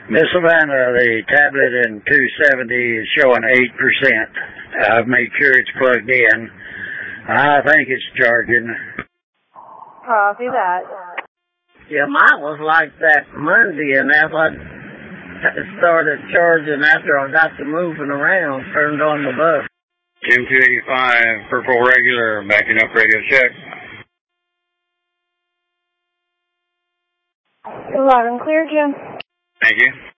Miss Savannah, the tablet in 270 is showing 8%. I've made sure it's plugged in. I think it's charging. Copy that. Yeah, mine was like that Monday, and as I started charging after I got to moving around, turned on the bus. Jim 285, purple regular, backing up radio check. Loud and clear, Jim. Thank you.